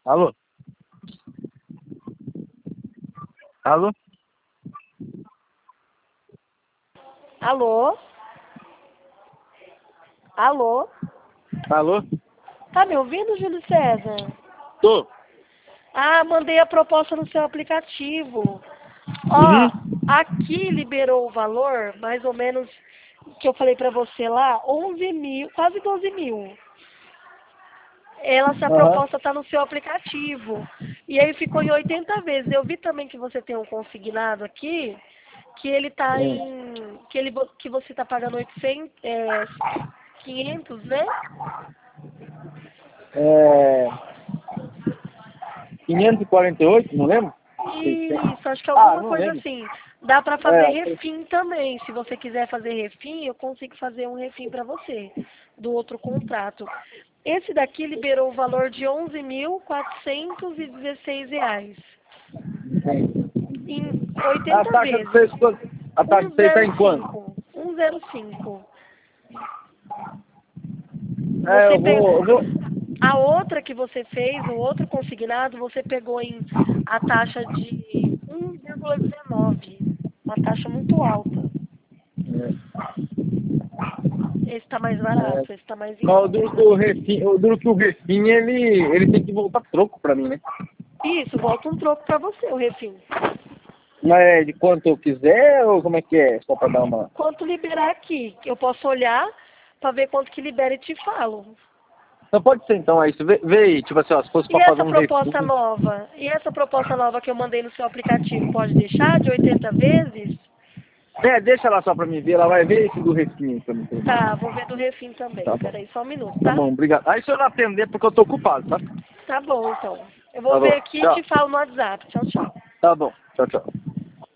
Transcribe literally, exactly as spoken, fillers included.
Alô? Alô? Alô? Alô? Alô? Tá me ouvindo, Júlio César? Tô. Ah, mandei a proposta no seu aplicativo. Ó, Uhum. aqui liberou o valor, mais ou menos, que eu falei pra você lá, onze mil, quase doze mil. Ela, essa Aham. proposta tá no seu aplicativo. E aí ficou em oitenta vezes. Eu vi também que você tem um consignado aqui, que ele tá Hum. em, que, ele, que você tá pagando oitocentos, é, quinhentos, né? É... quinhentos e quarenta e oito, não lembro? seiscentos. Isso, acho que Ah, alguma não coisa lembro. assim. Dá pra fazer É, refim também. Se você quiser fazer refim, eu consigo fazer um refim pra você, do outro contrato. Esse daqui liberou o valor de onze mil quatrocentos e dezesseis reais. Em a oitenta taxa de vezes. seis, quanto? A taxa de seis tá em quanto? cento e cinco. É, Você eu pe... vou, eu vou... A outra que você fez, o outro consignado, você pegou em a taxa de um vírgula dezenove. Uma taxa muito alta. Esse está mais É, barato, esse está mais em mas o duro que conta. o refim, o duro que o refim, ele, ele tem que voltar troco pra mim, né? Isso, volta um troco para você, o refim. Mas é de quanto eu quiser ou como é que é? Só pra dar uma... Quanto liberar aqui? Eu posso olhar para ver quanto que libera e te falo. Então pode ser então, aí você vê, vê aí, tipo assim, ó, se fosse E pra fazer essa um proposta refim... nova? E essa proposta nova que eu mandei no seu aplicativo, pode deixar de oitenta vezes? É, deixa lá só pra mim ver, ela vai ver esse do refim pra mim. Tá, vou ver do refim também. Tá bom. Espera aí só um minuto, Tá tá? bom, obrigado. Aí se eu não atender porque eu tô ocupado, tá? Tá bom, então. Eu vou Tá bom, ver aqui e tchau. te falo no WhatsApp. Tchau, tchau. Tá bom, tchau, tchau.